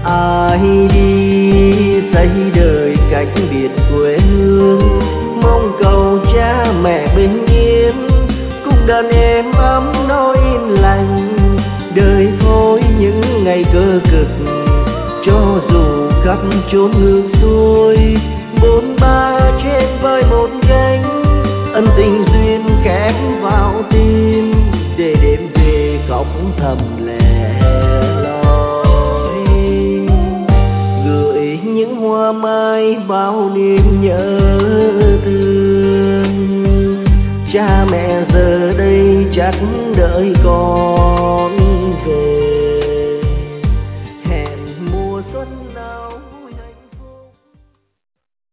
Ai đi xây đời cách biệt quê hương, mong cầu cha mẹ bình yên, cùng đàn em ấm no yên lành. Đời phôi những ngày cơ cực, cho dù khắp chốn ngược xuôi, bốn ba trên vai một gánh, ân tình duyên khép vào tim, để đêm về khóc thầm lẻ loi. Gửi những hoa mai bao niềm nhớ thương, cha mẹ giờ đây chắc đợi con